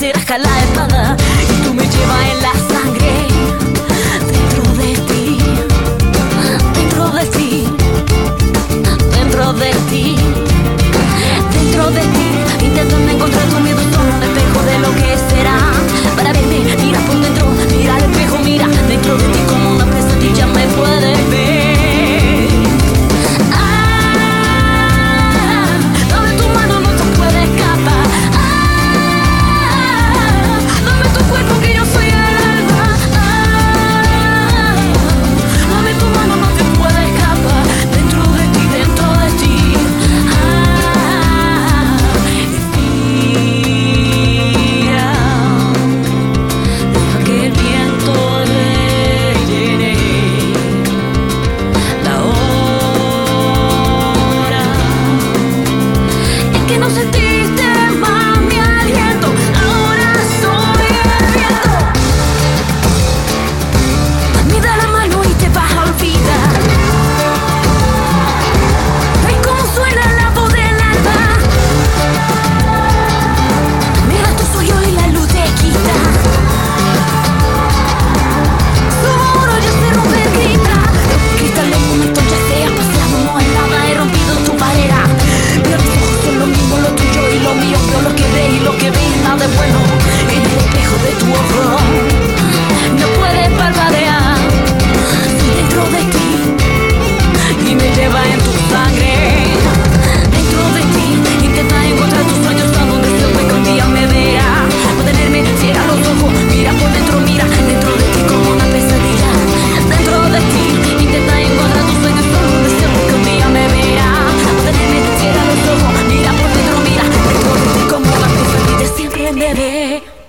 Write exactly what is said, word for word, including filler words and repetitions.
te rasca la espalda y tú me llevas en la sangre. Dentro de ti, dentro de ti, dentro de ti, dentro de ti, intentando encontrar tu miedo con un espejo de lo que será. Para verme, mira por dentro, mira al espejo, mira dentro de ti como una pesadilla me puedes ver. Bebé.